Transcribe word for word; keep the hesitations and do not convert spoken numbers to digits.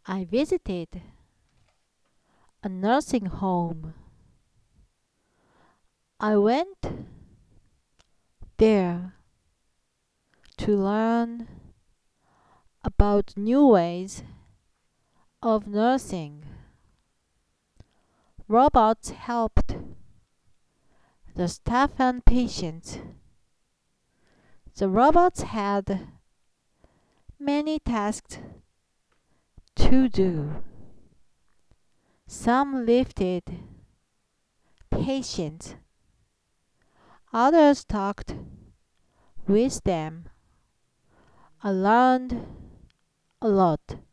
I visited a nursing home. I went there to learn about new ways of nursing. Robots helped the staff and patients. The robots had many tasks to do. Some lifted patients, others talked with them. I learned a lot.